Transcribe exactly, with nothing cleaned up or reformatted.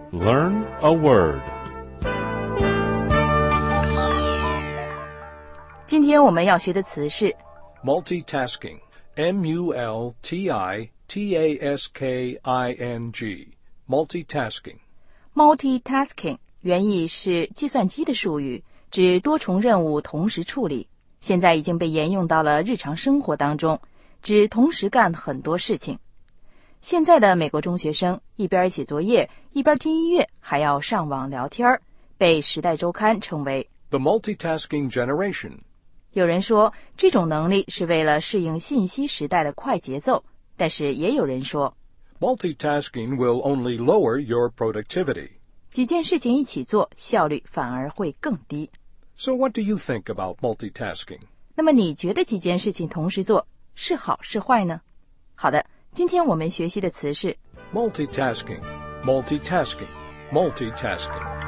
Learn a word. 今天我们要学的词是 multitasking. M U L T I T A S K I N G. Multitasking. multitasking 原意是计算机的术语，指多重任务同时处理，现在已经被沿用到了日常生活当中，指同时干很多事情。现在的美国中学生一边写作业，一边听音乐，还要上网聊天，被《时代周刊》称为 The multitasking generation. 有人说这种能力是为了适应信息时代的快节奏，但是也有人说 Multitasking will only lower your productivity. 几件事情一起做，效率反而会更低。 So what do you think about multitasking? 那么你觉得几件事情同时做是好是坏呢？好的，今天我们学习的词是 Multitasking, multitasking, multitasking.